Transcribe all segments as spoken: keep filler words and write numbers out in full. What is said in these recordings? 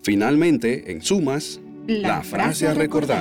Finalmente, en sumas, la, la frase a recordar.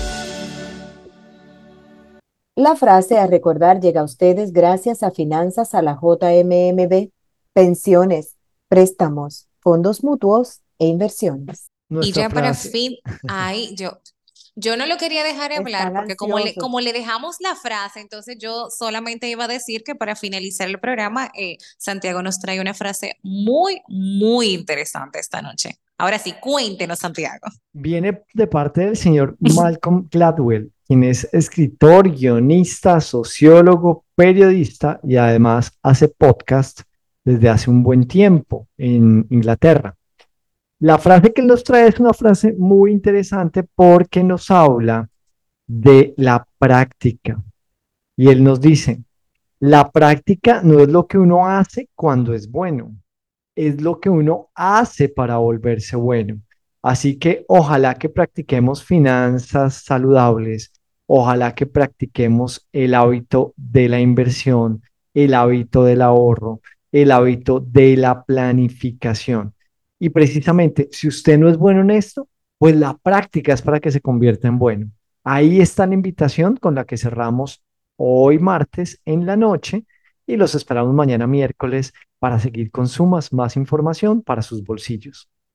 La frase a recordar llega a ustedes gracias a Finanzas a la J M M B, pensiones, préstamos, fondos mutuos e inversiones. Y Nuestra ya para frase. fin, ay, yo, yo no lo quería dejar de hablar Están porque como le, ansiosos. como le dejamos la frase, entonces yo solamente iba a decir que para finalizar el programa, eh, Santiago nos trae una frase muy, muy interesante esta noche. Ahora sí, cuéntenos, Santiago. Viene de parte del señor Malcolm Gladwell, quien es escritor, guionista, sociólogo, periodista y además hace podcast desde hace un buen tiempo en Inglaterra. La frase que él nos trae es una frase muy interesante porque nos habla de la práctica. Y él nos dice, la práctica no es lo que uno hace cuando es bueno, es lo que uno hace para volverse bueno. Así que ojalá que practiquemos finanzas saludables, ojalá que practiquemos el hábito de la inversión, el hábito del ahorro, el hábito de la planificación. Y precisamente, si usted no es bueno en esto, pues la práctica es para que se convierta en bueno. Ahí está la invitación con la que cerramos hoy martes en la noche y los esperamos mañana miércoles para seguir con sumas más información para sus bolsillos.